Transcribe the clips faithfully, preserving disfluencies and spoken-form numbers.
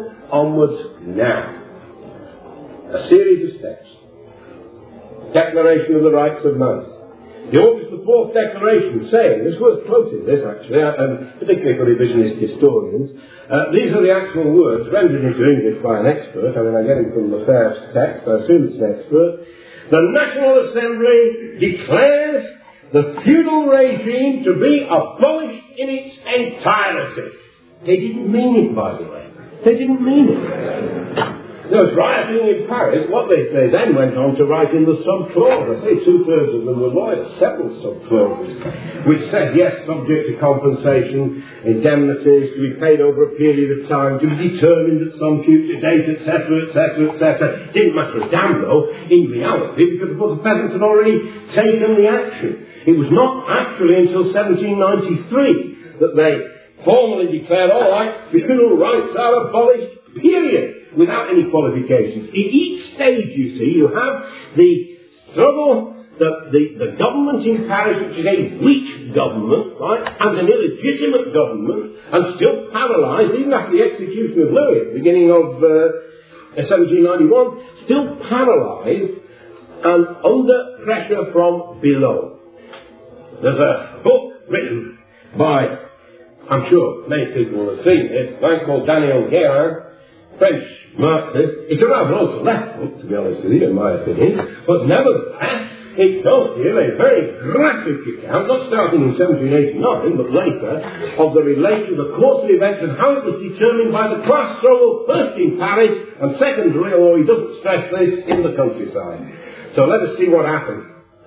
go onwards now. A series of steps. Declaration of the Rights of Man. The August the fourth Declaration saying, it's worth quoting this actually, and particularly for revisionist historians, uh, these are the actual words rendered into English by an expert. I mean, I get it from the first text, I assume it's an expert. The National Assembly declares the feudal regime to be abolished in its entirety. They didn't mean it, by the way. They didn't mean it. There was rioting in Paris. What they, they then went on to write in the sub-clause. I say two-thirds of them were lawyers, several sub-clauses, which said, yes, subject to compensation, indemnities, to be paid over a period of time, to be determined at some future date, et cetera, et cetera, et cetera. Didn't matter a damn, though, in reality, because the peasants had already taken the action. It was not actually until seventeen ninety-three that they formally declared, all right, feudal rights are abolished, period, without any qualifications. In each stage, you see, you have the struggle, the, the, the government in Paris, which is a weak government, right, and an illegitimate government, and still paralysed, even after the execution of Louis at the beginning of uh, seventeen ninety-one, still paralysed and under pressure from below. There's a book written by, I'm sure many people will have seen this, a man called Daniel Guérin, French Marxist. It's a rather ultra-left book, to be honest with you, in my opinion, but nevertheless, it does give a very graphic account, not starting in seventeen eighty-nine, but later, of the relation, the course of events, and how it was determined by the class struggle, first in Paris, and secondly, although he doesn't stress this, in the countryside. So let us see what happened.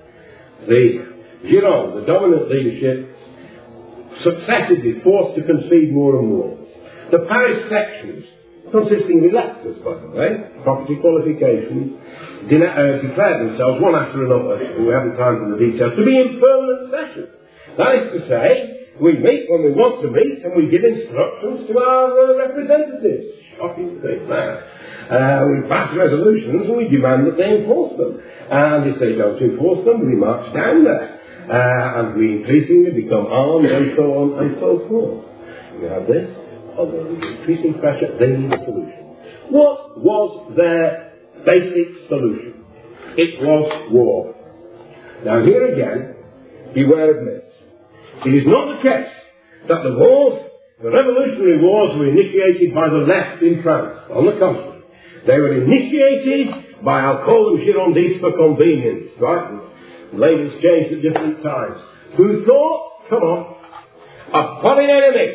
The Gironde, the dominant leadership, successively forced to concede more and more. The Paris sections, consisting of electors, by the way, property qualifications, de- uh, declared themselves, one after another, we haven't time for the details, to be in permanent session. That is to say, we meet when we want to meet, and we give instructions to our uh, representatives. Shocking to think that. Uh, we pass resolutions, and we demand that they enforce them. And if they don't enforce them, we march down there. Uh, and we increasingly become armed, and so on and so forth. You have this. Although with increasing pressure, they need a solution. What was their basic solution? It was war. Now here again, beware of myths. It is not the case that the wars, the revolutionary wars, were initiated by the left in France. On the contrary, they were initiated by, I'll call them Girondistes for convenience, right? Labels changed at different times. Who thought, come on, a foreign enemy,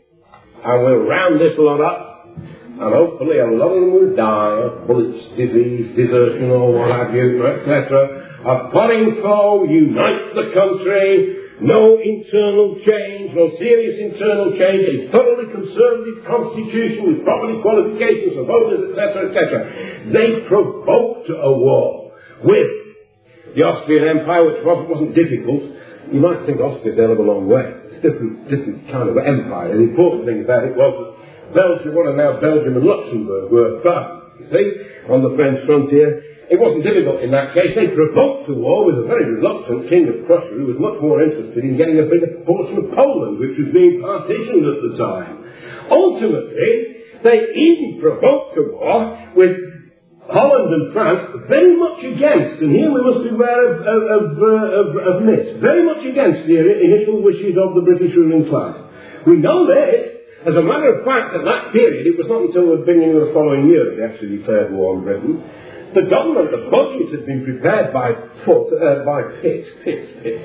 and we'll round this lot up, and hopefully a lot of them will die of bullets, disease, desertion, or what have you, et cetera. A foreign foe unites the country, no internal change, no serious internal change, a thoroughly conservative constitution with property qualifications for voters, et cetera, et cetera. They provoked a war with the Austrian Empire, which wasn't, wasn't difficult. You might think Austria's hell of a long way. It's a different, different kind of empire. And the important thing about it was that Belgium, what are now Belgium and Luxembourg, were far, you see, on the French frontier. It wasn't difficult in that case. They provoked the war with a very reluctant King of Prussia, who was much more interested in getting a bigger proportion of Poland, which was being partitioned at the time. Ultimately, they even provoked the war with Holland and France, very much against, and here we must be aware of, of, of, uh, of, of myths, very much against the initial wishes of the British ruling class. We know this. As a matter of fact, at that period, it was not until the beginning of the following year that they actually declared war on Britain. The government, the budget had been prepared by Foot, uh, by Pitt, Pitt, Pitt,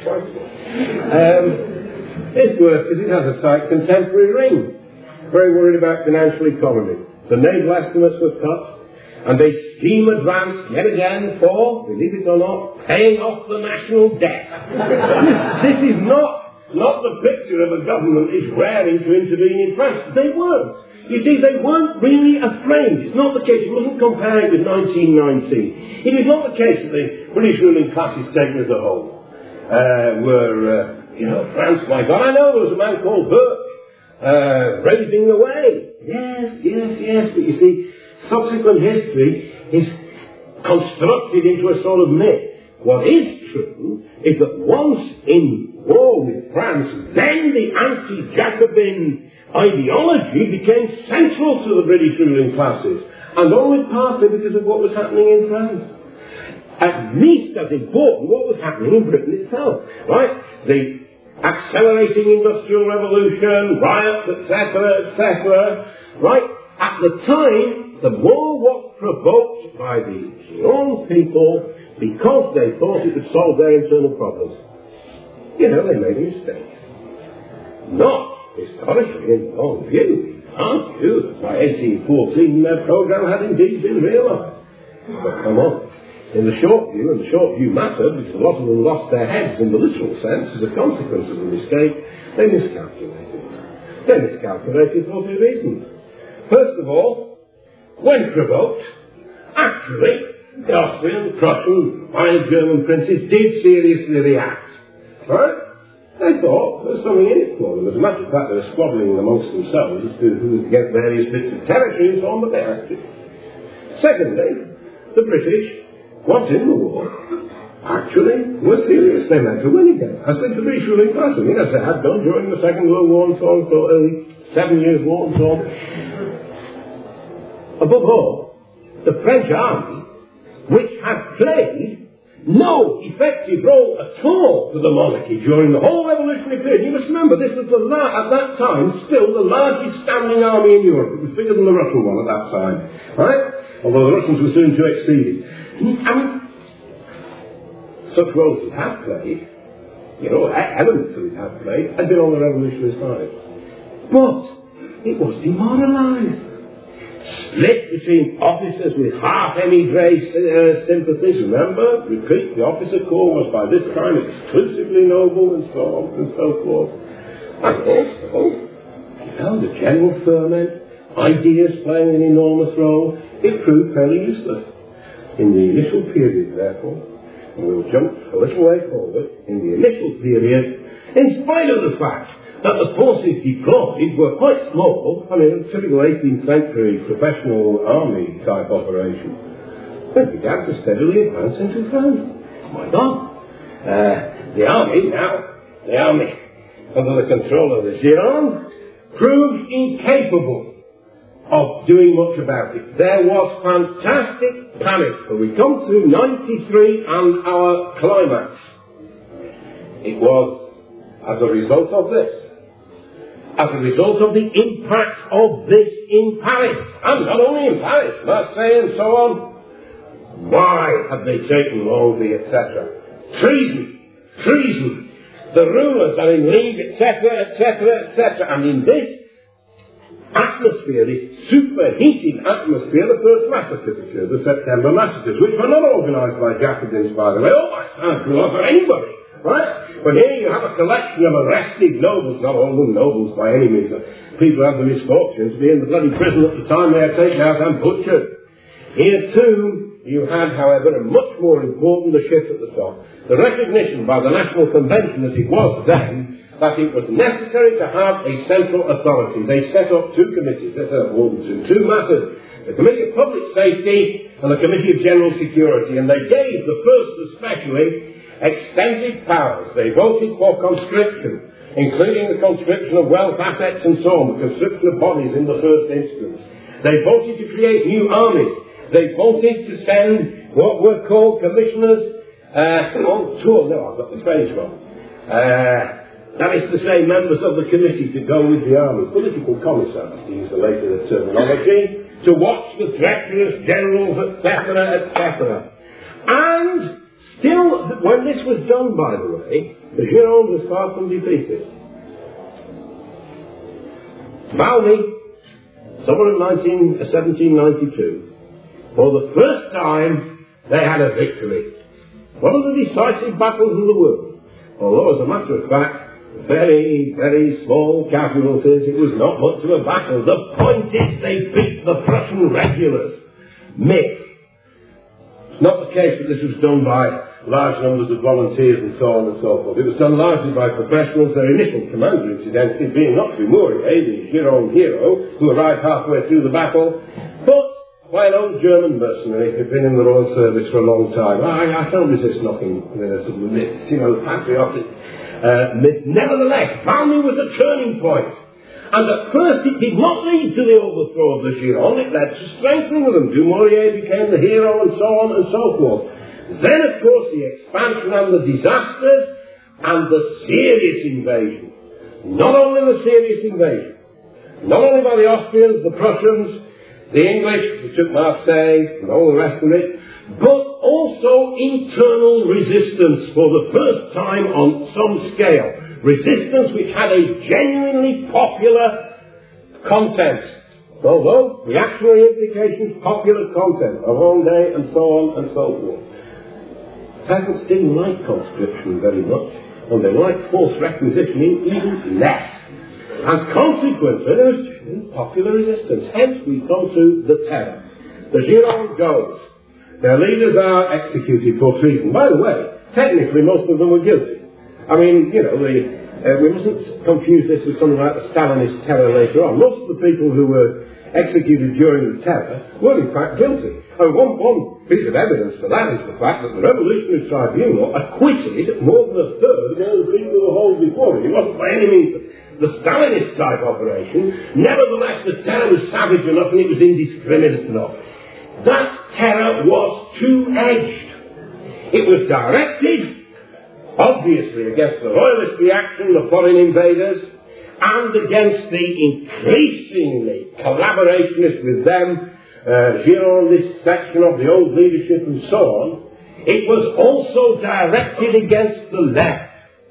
um, It's worth, because it has a slight contemporary ring. Very worried about financial economy. The naval estimates were cut. And they scheme advanced yet again for, believe it or not, paying off the national debt. this, this is not, not the picture of a government is raring to intervene in France. They weren't. You see, they weren't really afraid. It's not the case. You mustn't compare it with nineteen nineteen. It is not the case that the British ruling classes taken as a whole uh, were, uh, you know, France, my God. I know there was a man called Burke uh, raising the way. Yes, yes, yes. But you see, subsequent history is constructed into a sort of myth. What is true is that once in war with France, then the anti-Jacobin ideology became central to the British ruling classes, and only partly because of what was happening in France. At least as important what was happening in Britain itself, right? The accelerating industrial revolution, riots, et cetera, et cetera, right? At the time, the war was provoked by the Gironde people because they thought it would solve their internal problems. You know, they made a mistake. Not historically in the long view. Argue that by eighteen fourteen their programme had indeed been realised. But come on. In the short view, and the short view mattered because a lot of them lost their heads in the literal sense as a consequence of the mistake, they miscalculated. They miscalculated for two reasons. First of all, when provoked, actually, the Austrian, Prussian, minor German princes did seriously react. Right? They thought there was something in it for them. As a matter of fact, they were squabbling amongst themselves as to who was to get various bits of territory and so on, but they acted. Secondly, the British, once in the war, actually were serious. They meant to win again. As did the British ruling class, I mean, as they had done during the Second World War and so on, so early Seven Years' War and so on. Above all, the French army, which had played no effective role at all for the monarchy during the whole revolutionary period. You must remember, this was the la- at that time still the largest standing army in Europe. It was bigger than the Russian one at that time, right? Although the Russians were soon to exceed it. I mean, such roles as it had played, you know, elements that it had played, had been on the revolutionary side. But it was demoralised. Split between officers with half emigre uh, sympathies. Remember, repeat, the officer corps was by this time exclusively noble and so on and so forth. And also, you know, the general ferment, ideas playing an enormous role, it proved fairly useless. In the initial period, therefore, and we'll jump a little way forward, in the initial period, in spite of the fact that the forces deployed were quite small, I mean, a typical eighteenth century professional army type operation, they began to steadily advance into France. My God! Uh, the army now, the army under the control of the Gironde, proved incapable of doing much about it. There was fantastic panic, but we come to ninety-three and our climax. It was as a result of this. As a result of the impact of this in Paris, and not only in Paris, Marseille and so on. Why have they taken Longwy, et cetera? Treason, treason. The rulers are in league, et cetera, et cetera, et cetera. And in this atmosphere, this superheated atmosphere, the first massacres occurred, the September massacres, which were not organised by Jacobins, by the way, or by Saint-Cloud, or anybody, right? But here you have a collection of arrested nobles, not all of them nobles by any means. People have the misfortune to be in the bloody prison at the time they are taken out and butchered. Here too, you had, however, a much more important shift at the top. The recognition by the National Convention, as it was then, that it was necessary to have a central authority. They set up two committees, they set up more than two, two matters. The Committee of Public Safety and the Committee of General Security. And they gave the first especially extensive powers. They voted for conscription, including the conscription of wealth, assets and so on, the conscription of bodies in the first instance. They voted to create new armies. They voted to send what were called commissioners uh, on tour. No, I've got the French one. Uh, that is to say, members of the committee to go with the army, political commissars, to use the later terminology, to watch the treacherous generals, et cetera, et cetera. And still, when this was done, by the way, the Gironde was far from defeated. Valmy, summer of seventeen ninety-two, for the first time, they had a victory. One of the decisive battles in the world. Although, as a matter of fact, very, very small casualties, it was not much of a battle. The point is, they beat the Prussian regulars. Myth. It's not the case that this was done by large numbers of volunteers and so on and so forth. It was done largely by professionals, their initial commander, incidentally, being not Dumouriez, the Gironde hero, who arrived halfway through the battle, but by an old German mercenary who'd been in the Royal Service for a long time. I, I can't resist knocking uh, some of the myths, you know, patriotic uh, myth. Nevertheless, Valmy was a turning point. And at first it did not lead to the overthrow of the Gironde, it led to strengthening of them. Dumouriez became the hero and so on and so forth. Then, of course, the expansion and the disasters and the serious invasion. Not only the serious invasion, not only by the Austrians, the Prussians, the English, who took Marseille and all the rest of it, but also internal resistance for the first time on some scale. Resistance which had a genuinely popular content. Although reactionary implications, popular content of Vendée and so on and so forth. Peasants didn't like conscription very much, and they liked forced requisitioning even less. And consequently, there was popular resistance. Hence, we come to the Terror. The Gironde goes. Their leaders are executed for treason. By the way, technically, most of them were guilty. I mean, you know, the, uh, we mustn't confuse this with something like the Stalinist terror later on. Most of the people who were executed during the terror were, in fact, guilty. And one, one piece of evidence for that is the fact that the Revolutionary Tribunal acquitted more than a third of all the people who were hauled before it. It wasn't by any means the Stalinist type operation. Nevertheless, the terror was savage enough and it was indiscriminate enough. That terror was two-edged. It was directed, obviously, against the royalist reaction, the foreign invaders, and against the increasingly collaborationist with them, uh, Girondist section of the old leadership and so on. It was also directed against the left.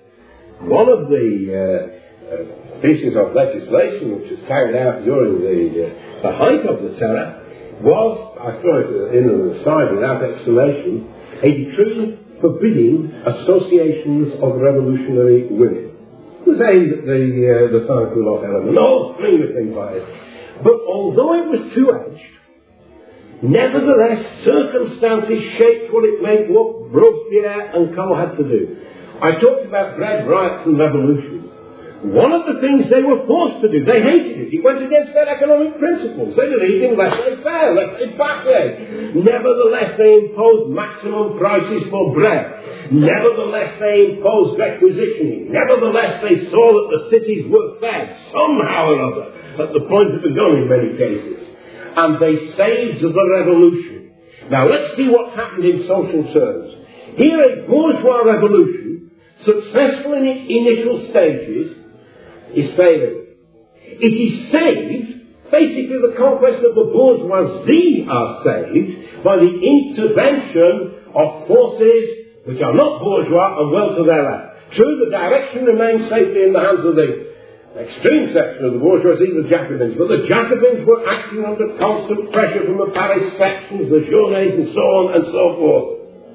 One of the uh, uh, pieces of legislation which was carried out during the, uh, the height of the terror was, I throw it in an aside without explanation, a decree forbidding associations of revolutionary women. It was aimed at the, uh, the sans-culotte element, all string of things like this. But although it was two-edged, nevertheless circumstances shaped what it made, what Robespierre and co had to do. I talked about bread, riots and revolution. One of the things they were forced to do, they hated it. It went against their economic principles. They believed in laissez-faire, laissez-passer. Nevertheless, they imposed maximum prices for bread. Nevertheless, they imposed requisitioning. Nevertheless, they saw that the cities were fed, somehow or other, at the point of the gun in many cases. And they saved the revolution. Now, let's see what happened in social terms. Here, a bourgeois revolution, successful in its initial stages, is failing. It is saved, basically the conquest of the bourgeoisie are saved by the intervention of forces which are not bourgeois and well to their left. True, the direction remains safely in the hands of the extreme section of the bourgeoisie, the Jacobins, but the Jacobins were acting under constant pressure from the Paris sections, the Journées and so on and so forth.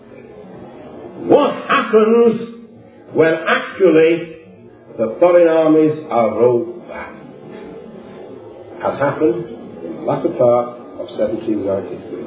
What happens when actually the foreign armies are rolled back? Has happened in the latter part of seventeen ninety-three.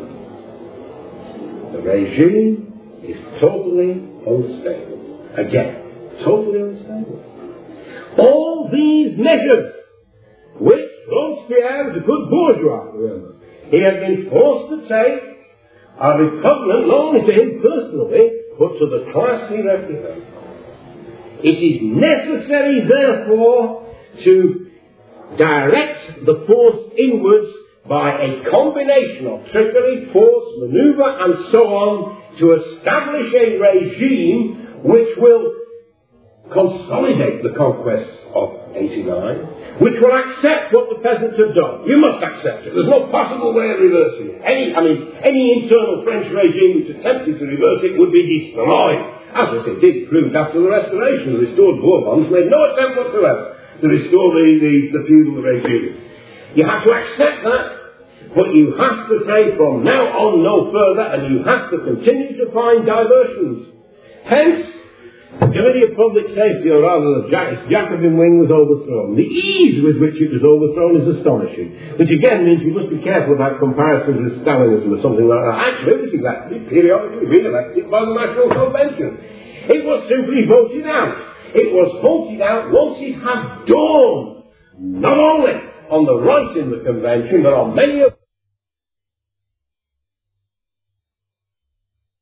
The regime is totally unstable. Again, totally unstable. All these measures, which Robespierre was a good bourgeois, remember, he had been forced to take, are repugnant not only to him personally, but to the class he represents. It is necessary, therefore, to direct the force inwards by a combination of trickery, force, manoeuvre, and so on, to establish a regime which will consolidate the conquests of eighty-nine, which will accept what the peasants have done. You must accept it. There's no possible way of reversing it. Any, I mean, any internal French regime which attempted to reverse it would be destroyed. As it did prove after the Restoration. The restored Bourbons made no attempt whatsoever to restore the, the, the feudal regime. You have to accept that, but you have to say from now on no further, and you have to continue to find diversions. Hence, the Committee of Public Safety, or rather the Jacobin wing, was overthrown. The ease with which it was overthrown is astonishing. Which again means you must be careful about comparisons with Stalinism or something like that. Actually, it was elected, periodically re-elected by the National Convention. It was simply voted out. It was voted out once it had dawned, not only on the right in the Convention, but on many of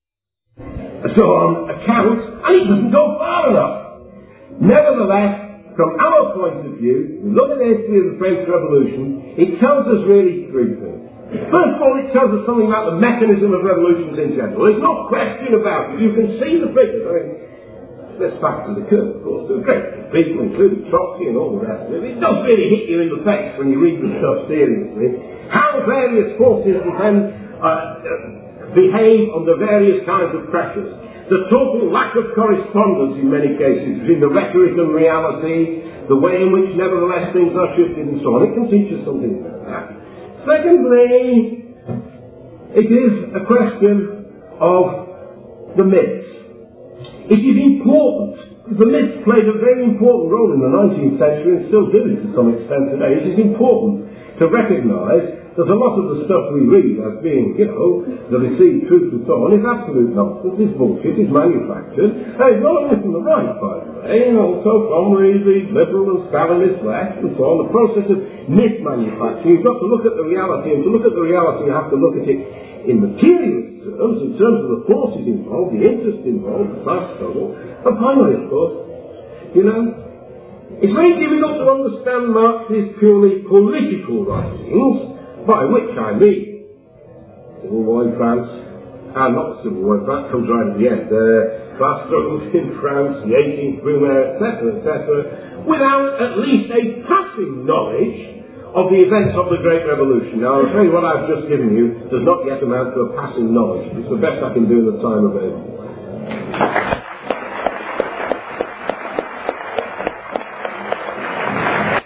so on account, and it doesn't go far enough. Nevertheless, from our point of view, we look at the history of the French Revolution, it tells us really three things. First of all, it tells us something about the mechanism of revolutions in general. There's no question about it. You can see the figures. I mean, let's back to the curve, of course. There are great people, including Trotsky and all the rest of it. It does really hit you in the face when you read the stuff seriously. How various forces depend, uh, uh, behave under various kinds of pressures. The total lack of correspondence in many cases between the rhetoric and reality, the way in which nevertheless things are shifted and so on. It can teach us something about that. Secondly, it is a question of the myths. It is important, because the myths played a very important role in the nineteenth century and still do it to some extent today. It is important to recognise that a lot of the stuff we read as being, you know, the received truth and so on is absolute nonsense, is bullshit, is manufactured. And it's not only from the right, by the way, and also from the, the liberal and Stalinist left and so on, the process of myth manufacturing. You've got to look at the reality, and to look at the reality you have to look at it in materialist terms, in terms of the forces involved, the interest involved, the class struggle, and finally, of course, you know, it's very difficult to understand Marx's purely political writings, by which I mean Civil War in France, and not the Civil War in France, comes right at the end, uh, class struggles in France, the eighteenth Brumaire, et cetera, et cetera, without at least a passing knowledge of the events of the Great Revolution. Now, I'll tell you what I've just given you does not yet amount to a passing knowledge. It's the best I can do in the time available.